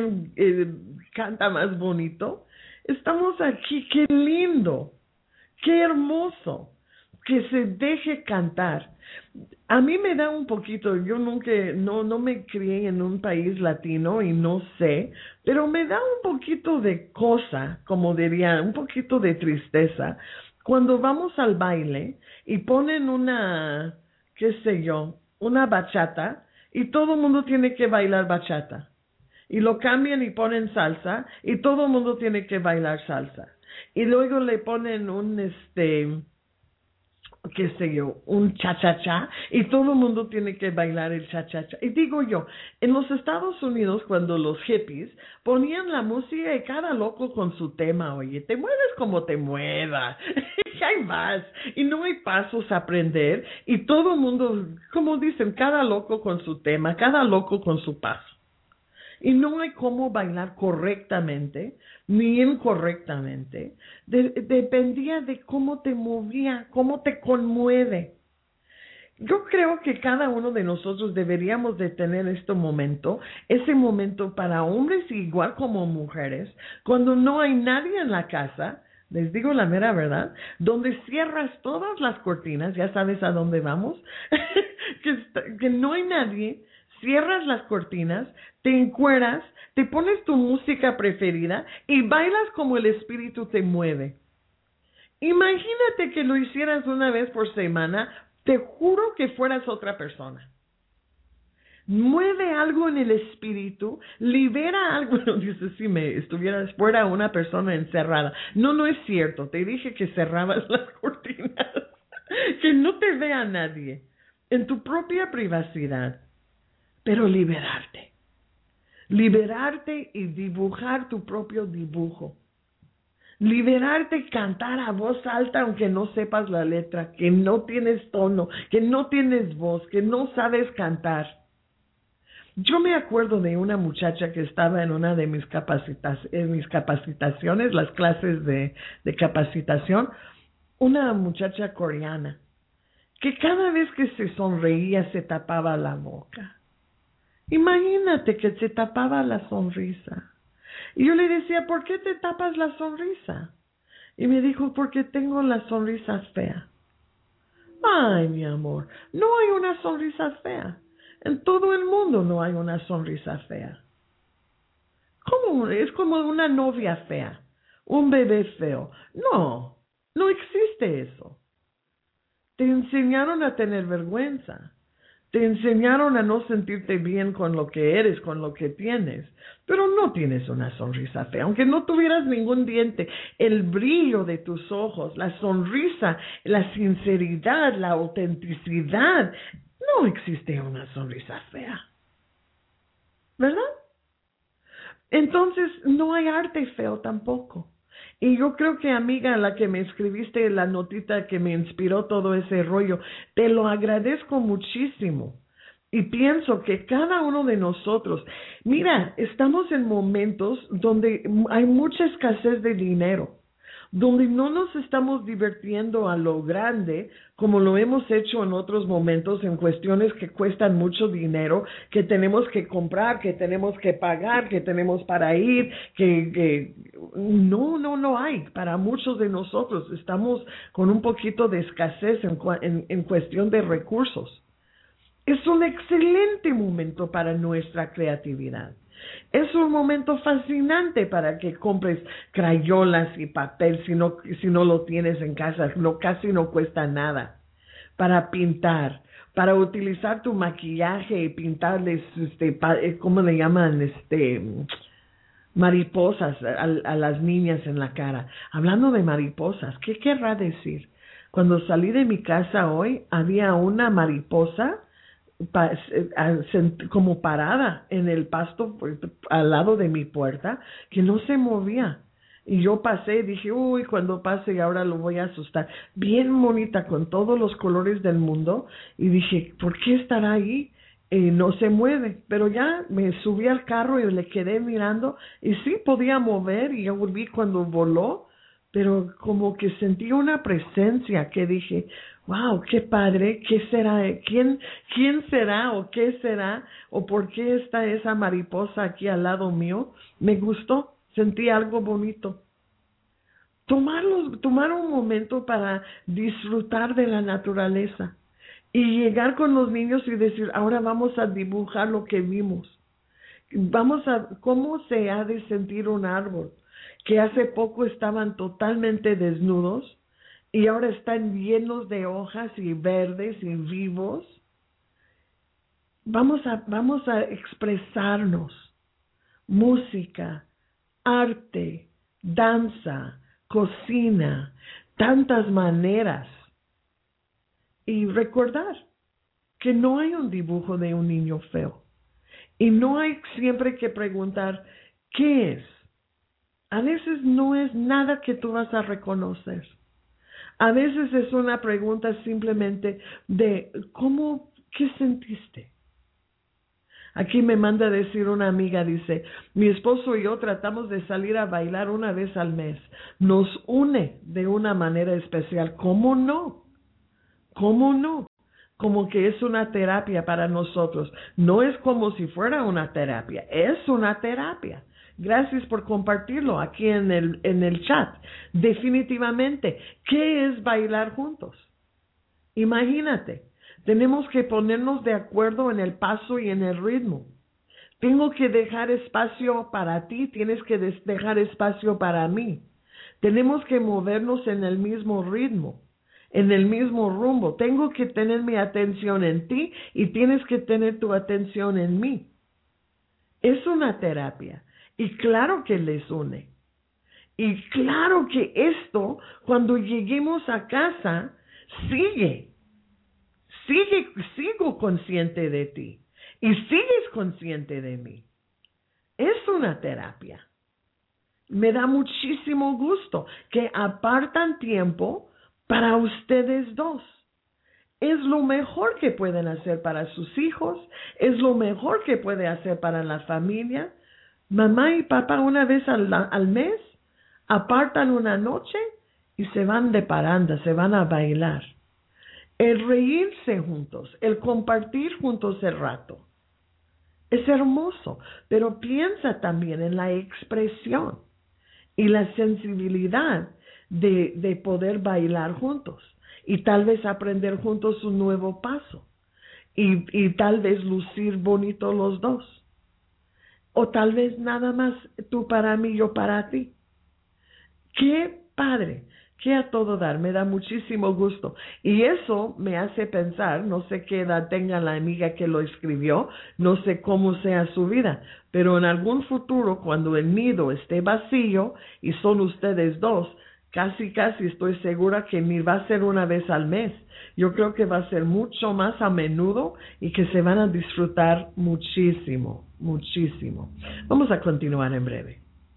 canta más bonito. Estamos aquí, qué lindo, qué hermoso, que se deje cantar. A mí me da un poquito, yo nunca, no me crié en un país latino y no sé, pero me da un poquito de cosa, como diría, un poquito de tristeza, cuando vamos al baile y ponen una, qué sé yo, una bachata y todo el mundo tiene que bailar bachata. Y lo cambian y ponen salsa y todo el mundo tiene que bailar salsa. Y luego le ponen un, qué sé yo, un cha-cha-cha y todo el mundo tiene que bailar el cha-cha-cha. Y digo yo, en los Estados Unidos cuando los hippies ponían la música y cada loco con su tema, oye, te mueves como te muevas, y ahí vas, y no hay pasos a aprender y todo el mundo, como dicen, cada loco con su tema, cada loco con su paso. Y no hay cómo bailar correctamente ni incorrectamente. Dependía de cómo te movía, cómo te conmueve. Yo creo que cada uno de nosotros deberíamos de tener este momento, ese momento para hombres igual como mujeres, cuando no hay nadie en la casa, les digo la mera verdad, donde cierras todas las cortinas, ya sabes a dónde vamos, que no hay nadie. Cierras las cortinas, te encueras, te pones tu música preferida y bailas como el espíritu te mueve. Imagínate que lo hicieras una vez por semana, te juro que fueras otra persona. Mueve algo en el espíritu, libera algo. No dices, si me estuvieras fuera una persona encerrada. No es cierto, te dije que cerrabas las cortinas, que no te vea nadie, en tu propia privacidad. Pero liberarte y dibujar tu propio dibujo. Liberarte y cantar a voz alta aunque no sepas la letra, que no tienes tono, que no tienes voz, que no sabes cantar. Yo me acuerdo de una muchacha que estaba en una de mis capacitaciones, las clases de capacitación, una muchacha coreana, que cada vez que se sonreía se tapaba la boca. Imagínate que se tapaba la sonrisa. Y yo le decía, ¿por qué te tapas la sonrisa? Y me dijo, porque tengo la sonrisa fea. Ay, mi amor, no hay una sonrisa fea. En todo el mundo no hay una sonrisa fea. ¿Cómo? Es como una novia fea, un bebé feo. No, no existe eso. Te enseñaron a tener vergüenza. Te enseñaron a no sentirte bien con lo que eres, con lo que tienes. Pero no tienes una sonrisa fea. Aunque no tuvieras ningún diente, el brillo de tus ojos, la sonrisa, la sinceridad, la autenticidad, no existe una sonrisa fea. ¿Verdad? Entonces, no hay arte feo tampoco. Y yo creo que, amiga, la que me escribiste la notita que me inspiró todo ese rollo, te lo agradezco muchísimo. Y pienso que cada uno de nosotros, mira, estamos en momentos donde hay mucha escasez de dinero, donde no nos estamos divirtiendo a lo grande como lo hemos hecho en otros momentos en cuestiones que cuestan mucho dinero, que tenemos que comprar, que tenemos que pagar, que tenemos para ir, que no hay para muchos de nosotros. Estamos con un poquito de escasez en cuestión de recursos. Es un excelente momento para nuestra creatividad. Es un momento fascinante para que compres crayolas y papel si no lo tienes en casa. Casi no cuesta nada. Para pintar, para utilizar tu maquillaje y pintarles, ¿cómo le llaman? Mariposas a las niñas en la cara. Hablando de mariposas, ¿qué querrá decir? Cuando salí de mi casa hoy, había una mariposa como parada en el pasto al lado de mi puerta, que no se movía. Y yo pasé y dije, uy, cuando pase ahora lo voy a asustar. Bien bonita, con todos los colores del mundo. Y dije, ¿por qué estará ahí? No se mueve. Pero ya me subí al carro y le quedé mirando. Y sí, podía mover y yo volví cuando voló. Pero como que sentí una presencia que dije, wow, qué padre, ¿qué será? ¿Quién será o qué será? ¿O por qué está esa mariposa aquí al lado mío? Me gustó, sentí algo bonito. Tomar un momento para disfrutar de la naturaleza y llegar con los niños y decir, ahora vamos a dibujar lo que vimos. ¿Cómo se ha de sentir un árbol? Que hace poco estaban totalmente desnudos y ahora están llenos de hojas y verdes y vivos. Vamos a expresarnos. Música, arte, danza, cocina, tantas maneras. Y recordar que no hay un dibujo de un niño feo. Y no hay siempre que preguntar, ¿qué es? A veces no es nada que tú vas a reconocer. A veces es una pregunta simplemente de ¿qué sentiste? Aquí me manda decir una amiga, dice, mi esposo y yo tratamos de salir a bailar una vez al mes. Nos une de una manera especial. ¿Cómo no? ¿Cómo no? Como que es una terapia para nosotros. No es como si fuera una terapia, es una terapia. Gracias por compartirlo aquí en el chat. Definitivamente, ¿qué es bailar juntos? Imagínate, tenemos que ponernos de acuerdo en el paso y en el ritmo. Tengo que dejar espacio para ti, tienes que dejar espacio para mí. Tenemos que movernos en el mismo ritmo, en el mismo rumbo. Tengo que tener mi atención en ti y tienes que tener tu atención en mí. Es una terapia. Y claro que les une. Y claro que esto, cuando lleguemos a casa, sigo consciente de ti. Y sigues consciente de mí. Es una terapia. Me da muchísimo gusto que apartan tiempo para ustedes dos. Es lo mejor que pueden hacer para sus hijos. Es lo mejor que puede hacer para la familia. Mamá y papá una vez al mes apartan una noche y se van de parranda, se van a bailar. el reírse juntos, el compartir juntos el rato. Es hermoso, pero piensa también en la expresión y la sensibilidad de poder bailar juntos y tal vez aprender juntos un nuevo paso y tal vez lucir bonito los dos. O tal vez nada más tú para mí, yo para ti. ¡Qué padre! ¡Qué a todo dar! Me da muchísimo gusto. Y eso me hace pensar, no sé qué edad tenga la amiga que lo escribió, no sé cómo sea su vida, pero en algún futuro, cuando el nido esté vacío y son ustedes dos, casi estoy segura que ni va a ser una vez al mes. Yo creo que va a ser mucho más a menudo y que se van a disfrutar muchísimo, muchísimo. Vamos a continuar en breve.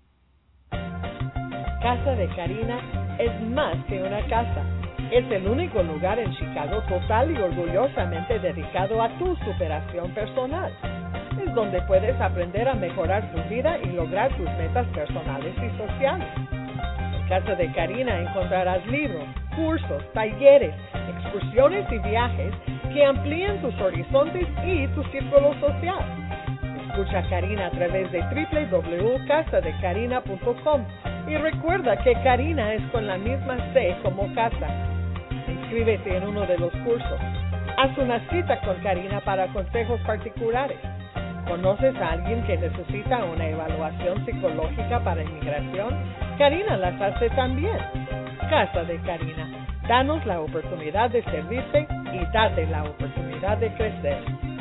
Casa de Karina es más que una casa. Es el único lugar en Chicago total y orgullosamente dedicado a tu superación personal. Es donde puedes aprender a mejorar tu vida y lograr tus metas personales y sociales. En Casa de Karina encontrarás libros, cursos, talleres, excursiones y viajes que amplían tus horizontes y tu círculo social. Escucha a Karina a través de www.casadekarina.com y recuerda que Karina es con la misma C como casa. Inscríbete en uno de los cursos. Haz una cita con Karina para consejos particulares. ¿Conoces a alguien que necesita una evaluación psicológica para inmigración? Karina las hace también. Casa de Karina. Danos la oportunidad de servirte y date la oportunidad de crecer.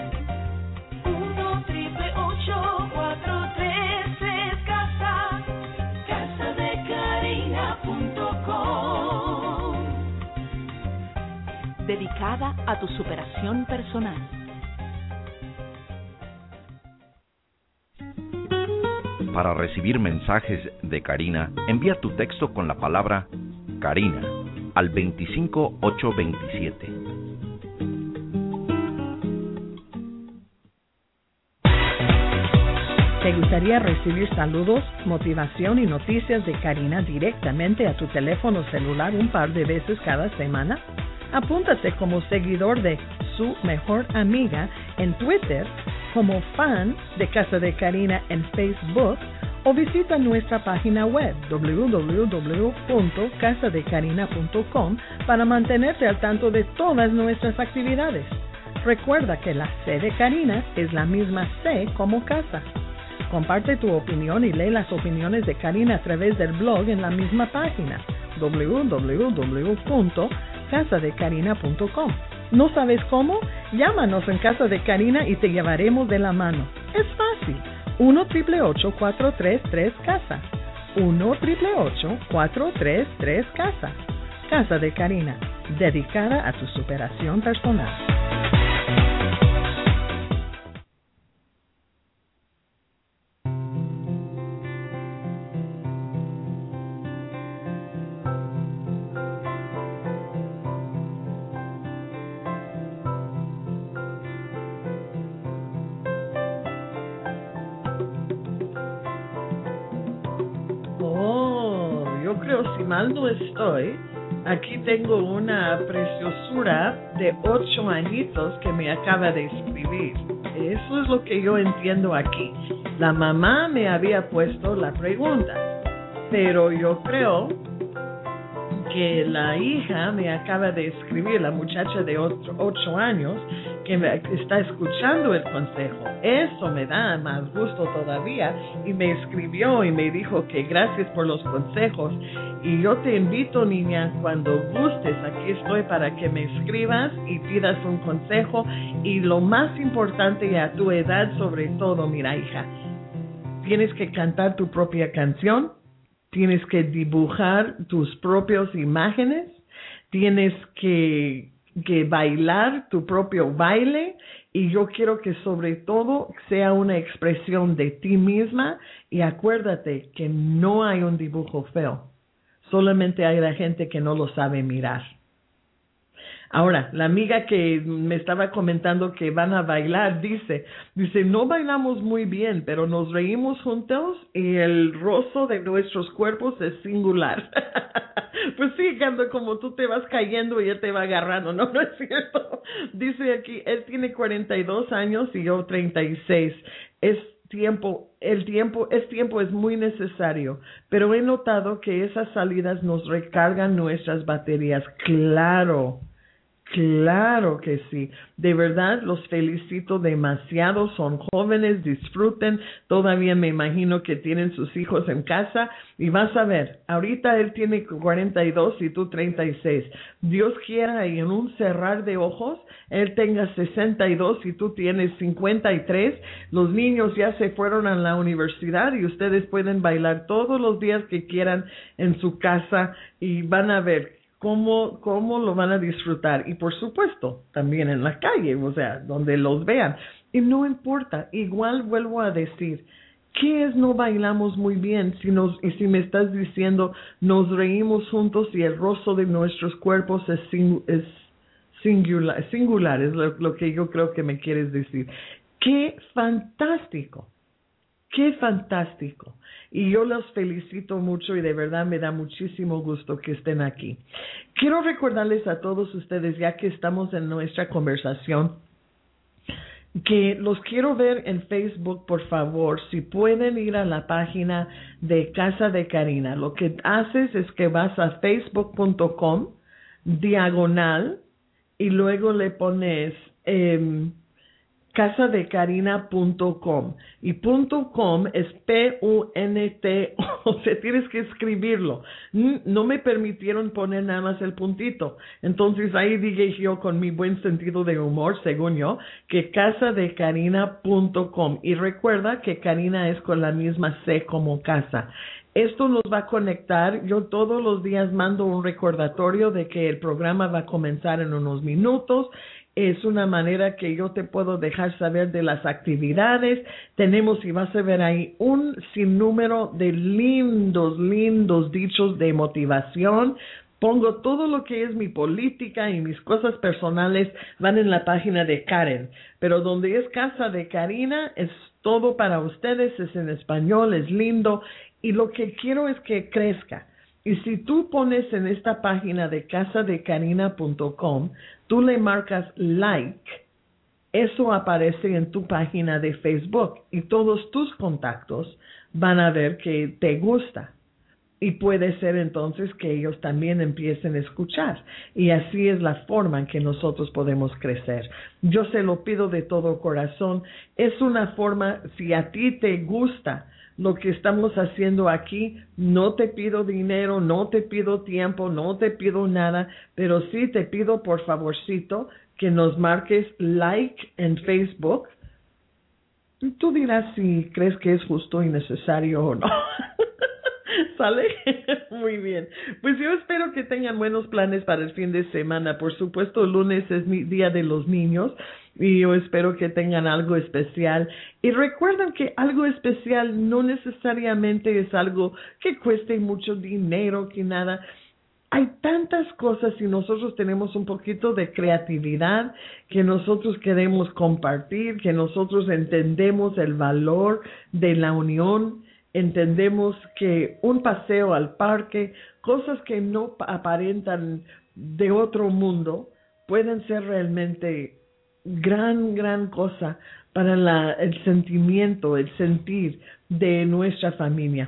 1-888-43-3 casa. Casadekarina.com. Dedicada a tu superación personal. Para recibir mensajes de Karina, envía tu texto con la palabra Karina al 25827. ¿Te gustaría recibir saludos, motivación y noticias de Karina directamente a tu teléfono celular un par de veces cada semana? Apúntate como seguidor de Su Mejor Amiga en Twitter, como fan de Casa de Karina en Facebook, o visita nuestra página web www.casadekarina.com para mantenerte al tanto de todas nuestras actividades. Recuerda que la C de Karina es la misma C como casa. Comparte tu opinión y lee las opiniones de Karina a través del blog en la misma página www.casadekarina.com. ¿No sabes cómo? Llámanos en Casa de Karina y te llevaremos de la mano. Es fácil. 1-888-433-CASA. 1-888-433-CASA. Casa de Karina, dedicada a tu superación personal. Si mal no estoy, aquí tengo una preciosura de 8 añitos que me acaba de escribir. Eso es lo que yo entiendo aquí. La mamá me había puesto la pregunta, pero yo creo que la hija me acaba de escribir, la muchacha de 8 años, que está escuchando el consejo. Eso me da más gusto todavía, y me escribió y me dijo que gracias por los consejos, y yo te invito, niña, cuando gustes, aquí estoy para que me escribas y pidas un consejo. Y lo más importante, y a tu edad sobre todo, mira, hija, tienes que cantar tu propia canción, tienes que dibujar tus propias imágenes, tienes que bailar tu propio baile, y yo quiero que sobre todo sea una expresión de ti misma. Y acuérdate que no hay un dibujo feo, solamente hay la gente que no lo sabe mirar. Ahora, la amiga que me estaba comentando que van a bailar, dice, no bailamos muy bien, pero nos reímos juntos y el rostro de nuestros cuerpos es singular. Pues sí, cuando como tú te vas cayendo y él te va agarrando, no es cierto. Dice aquí, él tiene 42 años y yo 36. Es tiempo es muy necesario, pero he notado que esas salidas nos recargan nuestras baterías. Claro que sí. De verdad, los felicito demasiado. Son jóvenes, disfruten. Todavía me imagino que tienen sus hijos en casa. Y vas a ver, ahorita él tiene 42 y tú 36. Dios quiera y en un cerrar de ojos, él tenga 62 y tú tienes 53. Los niños ya se fueron a la universidad y ustedes pueden bailar todos los días que quieran en su casa y van a ver cómo lo van a disfrutar. Y por supuesto, también en la calle, o sea, donde los vean. Y no importa, igual vuelvo a decir, ¿qué es no bailamos muy bien? Si me estás diciendo, nos reímos juntos y el rostro de nuestros cuerpos es singular, es lo que yo creo que me quieres decir. ¡Qué fantástico! ¡Qué fantástico! Y yo los felicito mucho y de verdad me da muchísimo gusto que estén aquí. Quiero recordarles a todos ustedes, ya que estamos en nuestra conversación, que los quiero ver en Facebook, por favor. Si pueden ir a la página de Casa de Karina, lo que haces es que vas a facebook.com/ y luego le pones casadekarina.com y .com es P-U-N-T, o sea, tienes que escribirlo. No me permitieron poner nada más el puntito. Entonces ahí dije yo con mi buen sentido de humor, según yo, que casadekarina.com. Y recuerda que Karina es con la misma C como casa. Esto nos va a conectar. Yo todos los días mando un recordatorio de que el programa va a comenzar en unos minutos. Es una manera que yo te puedo dejar saber de las actividades. Tenemos, y vas a ver ahí, un sinnúmero de lindos dichos de motivación. Pongo todo lo que es mi política y mis cosas personales, van en la página de Karen. Pero donde es Casa de Karina, es todo para ustedes, es en español, es lindo. Y lo que quiero es que crezca. Y si tú pones en esta página de casadekarina.com, tú le marcas like, eso aparece en tu página de Facebook y todos tus contactos van a ver que te gusta. Y puede ser entonces que ellos también empiecen a escuchar. Y así es la forma en que nosotros podemos crecer. Yo se lo pido de todo corazón. Es una forma, si a ti te gusta lo que estamos haciendo aquí, no te pido dinero, no te pido tiempo, no te pido nada, pero sí te pido por favorcito que nos marques like en Facebook. Tú dirás si crees que es justo y necesario o no. ¿Sale? Muy bien. Pues yo espero que tengan buenos planes para el fin de semana. Por supuesto, el lunes es mi día de los niños y yo espero que tengan algo especial. Y recuerden que algo especial no necesariamente es algo que cueste mucho dinero, que nada. Hay tantas cosas y nosotros tenemos un poquito de creatividad que nosotros queremos compartir, que nosotros entendemos el valor de la unión. Entendemos que un paseo al parque, cosas que no aparentan de otro mundo, pueden ser realmente gran cosa para el sentimiento, el sentir de nuestra familia.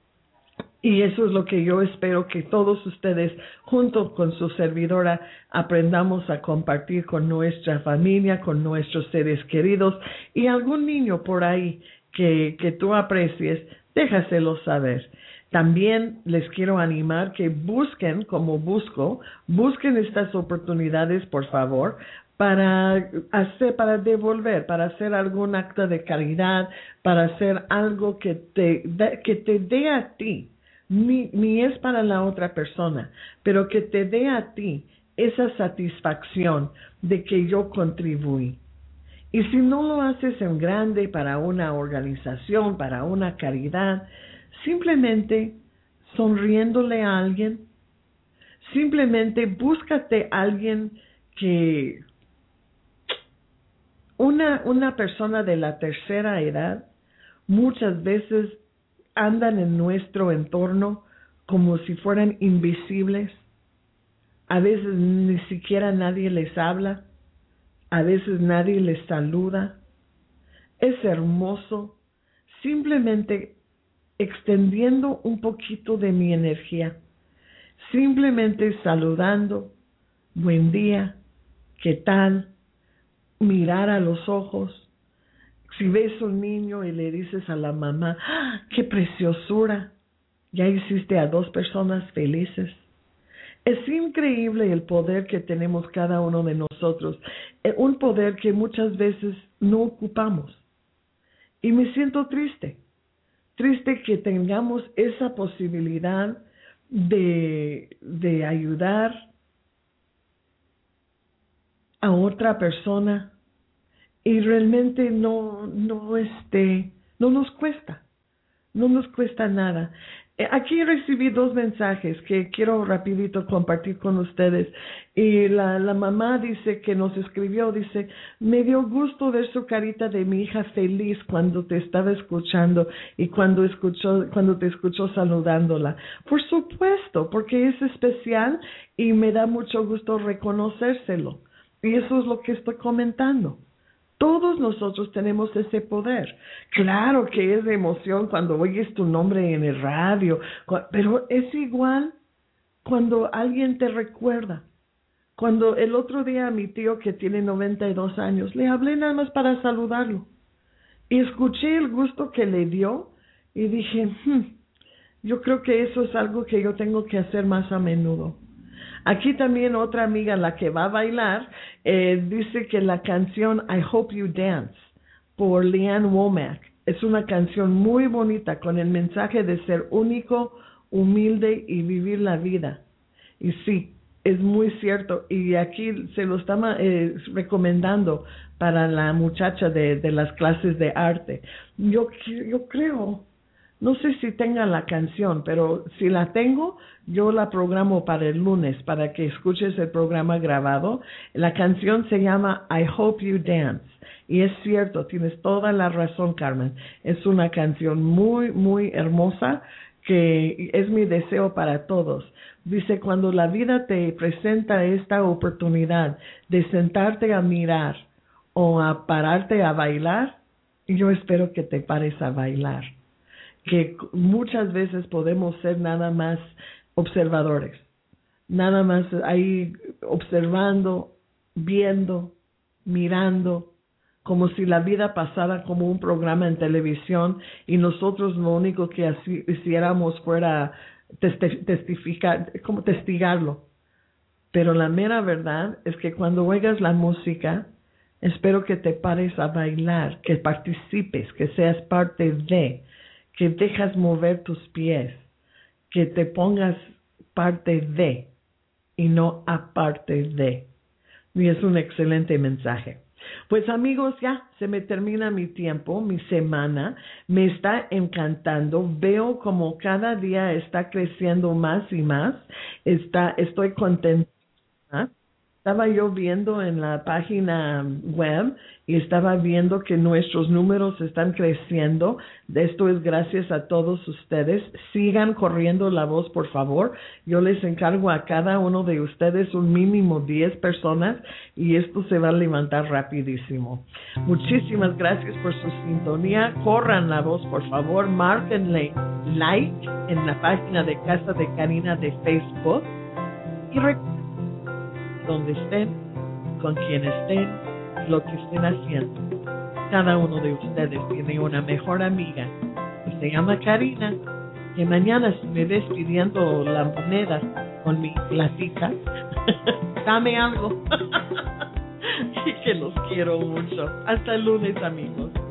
Y eso es lo que yo espero que todos ustedes, junto con su servidora, aprendamos a compartir con nuestra familia, con nuestros seres queridos y algún niño por ahí que tú aprecies. Déjaselo saber. También les quiero animar que busquen, como busquen estas oportunidades, por favor, para devolver, para hacer algún acto de caridad, para hacer algo que te dé a ti, ni es para la otra persona, pero que te dé a ti esa satisfacción de que yo contribuí. Y si no lo haces en grande para una organización, para una caridad, simplemente sonriéndole a alguien, simplemente búscate a alguien que una persona de la tercera edad muchas veces andan en nuestro entorno como si fueran invisibles. A veces ni siquiera nadie les habla. A veces nadie les saluda. Es hermoso simplemente extendiendo un poquito de mi energía. Simplemente saludando. Buen día. ¿Qué tal? Mirar a los ojos. Si ves un niño y le dices a la mamá, ¡ah, qué preciosura! Ya hiciste a 2 personas felices. Es increíble el poder que tenemos cada uno de nosotros, un poder que muchas veces no ocupamos. Y me siento triste que tengamos esa posibilidad de ayudar a otra persona y realmente no nos cuesta nada. Aquí recibí 2 mensajes que quiero rapidito compartir con ustedes. Y la mamá dice que nos escribió, dice, me dio gusto ver su carita de mi hija feliz cuando te estaba escuchando y cuando te escuchó saludándola. Por supuesto, porque es especial y me da mucho gusto reconocérselo. Y eso es lo que estoy comentando. Todos nosotros tenemos ese poder. Claro que es de emoción cuando oyes tu nombre en el radio, pero es igual cuando alguien te recuerda. Cuando el otro día a mi tío que tiene 92 años, le hablé nada más para saludarlo. Y escuché el gusto que le dio y dije, yo creo que eso es algo que yo tengo que hacer más a menudo. Aquí también otra amiga, la que va a bailar, dice que la canción I Hope You Dance por Leanne Womack es una canción muy bonita con el mensaje de ser único, humilde y vivir la vida. Y sí, es muy cierto. Y aquí se lo estaba recomendando para la muchacha de las clases de arte. Yo creo... No sé si tenga la canción, pero si la tengo, yo la programo para el lunes, para que escuches el programa grabado. La canción se llama I Hope You Dance. Y es cierto, tienes toda la razón, Carmen. Es una canción muy, muy hermosa que es mi deseo para todos. Dice, cuando la vida te presenta esta oportunidad de sentarte a mirar o a pararte a bailar, yo espero que te pares a bailar. Que muchas veces podemos ser nada más observadores, nada más ahí observando, viendo, mirando, como si la vida pasara como un programa en televisión y nosotros lo único que hiciéramos fuera testigarlo. Pero la mera verdad es que cuando oigas la música, espero que te pares a bailar, que participes, que seas parte de, que dejas mover tus pies, que te pongas parte de y no aparte de. Y es un excelente mensaje. Pues amigos, ya se me termina mi tiempo, mi semana. Me está encantando. Veo como cada día está creciendo más y más. Estoy contenta. Estaba yo viendo en la página web y estaba viendo que nuestros números están creciendo. Esto es gracias a todos ustedes. Sigan corriendo la voz, por favor. Yo les encargo a cada uno de ustedes un mínimo 10 personas y esto se va a levantar rapidísimo. Muchísimas gracias por su sintonía. Corran la voz, por favor. Márquenle like en la página de Casa de Karina de Facebook. Y donde estén, con quien estén, lo que estén haciendo. Cada uno de ustedes tiene una mejor amiga que se llama Karina, que mañana si me ves pidiendo la moneda con mi platita, dame algo. Y que los quiero mucho. Hasta el lunes, amigos.